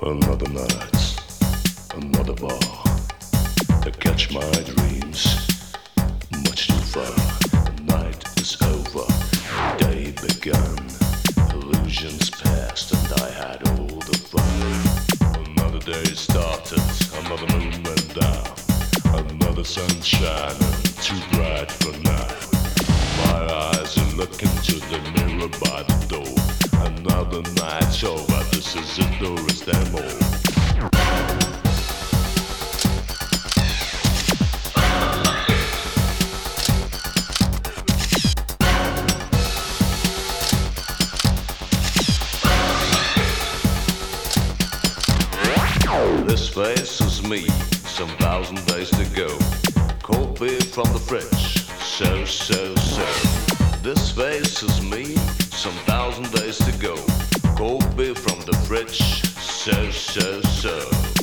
Another night, another bar to catch my dreams. Much too far, the night is over, day begun. Illusions passed and I had all the fun. Another day started, another moon went down. Another sun shining, too bright for now. My eyes are looking to the mirror by the door. Another night's over, this is it or is there more? This face is me, some thousand days to go. Cold beer from the fridge, so. This face is me, some thousand days to go. Cold beer from the fridge, so.